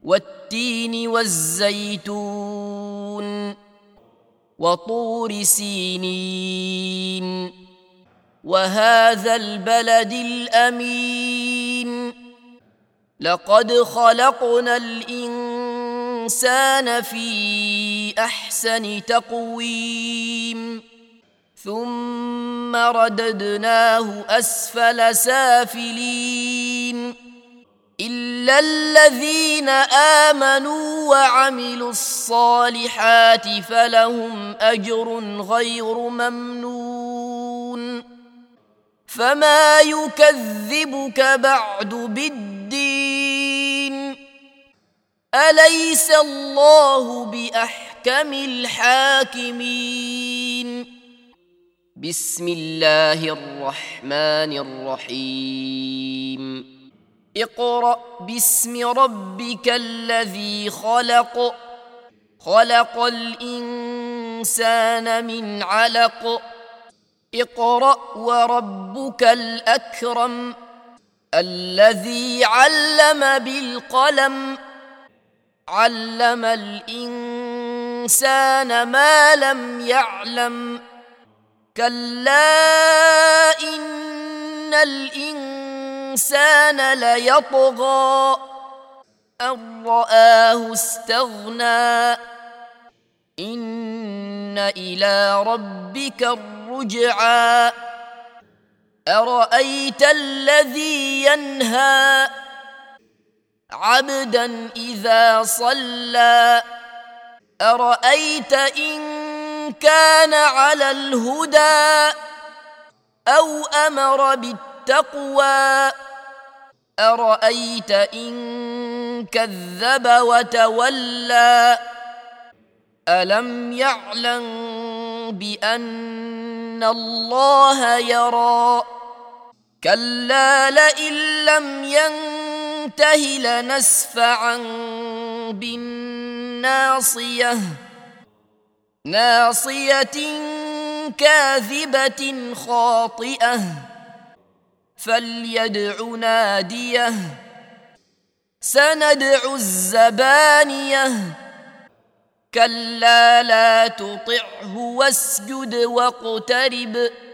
والتين والزيتون وطور سينين وهذا البلد الأمين لقد خلقنا الإنسان في أحسن تقويم ثم رددناه أسفل سافلين إلا الذين آمنوا وعملوا الصالحات فلهم أجر غير ممنون فما يكذبك بعد بالدين أليس الله بأحكم الحاكمين بسم الله الرحمن الرحيم اقرأ باسم ربك الذي خلق خلق الإنسان من علق اقرأ وربك الأكرم الذي علم بالقلم علم الإنسان ما لم يعلم كلا إن الإنسان ليطغى أن رآه استغنى إن إلى ربك الرجعى أرأيت الذي ينهى عبدا إذا صلى أرأيت إن كان على الهدى أو أمر بالتقوى أرأيت إن كذب وتولى ألم يعلم بأن الله يرى كلا لئن لم ينته لنسفعا بالناصية ناصية كاذبة خاطئة فليدع ناديه سندع الزبانية كلا لا تطعه واسجد واقترب